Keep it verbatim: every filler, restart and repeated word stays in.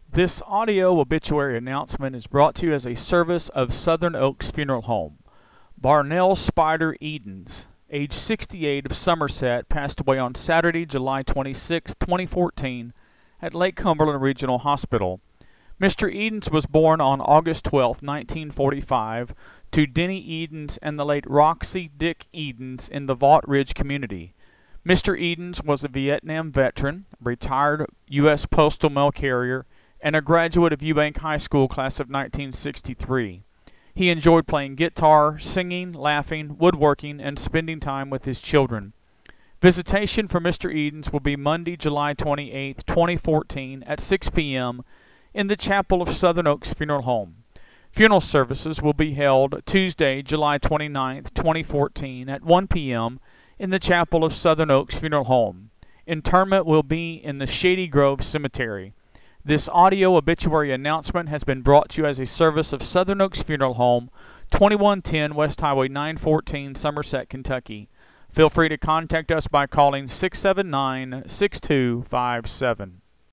This audio obituary announcement is brought to you as a service of Southern Oaks Funeral Home. Barnell Spider Edens, age sixty-eight, of Somerset, passed away on Saturday, July twenty-sixth, twenty fourteen, at Lake Cumberland Regional Hospital. Mister Edens was born on August twelfth, nineteen forty-five, to Denny Edens and the late Roxy Dick Edens in the Vaught Ridge community. Mister Edens was a Vietnam veteran, retired U S postal mail carrier, and a graduate of Eubank High School class of nineteen sixty-three. He enjoyed playing guitar, singing, laughing, woodworking, and spending time with his children. Visitation for Mister Edens will be Monday, July twenty-eighth, twenty fourteen, at six p m in the chapel of Southern Oaks Funeral Home. Funeral services will be held Tuesday, July twenty-ninth, twenty fourteen, at one p m in the chapel of Southern Oaks Funeral Home. Interment will be in the Shady Grove Cemetery. This audio obituary announcement has been brought to you as a service of Southern Oaks Funeral Home, twenty-one ten West Highway nine fourteen, Somerset, Kentucky. Feel free to contact us by calling six seven nine, six two five seven.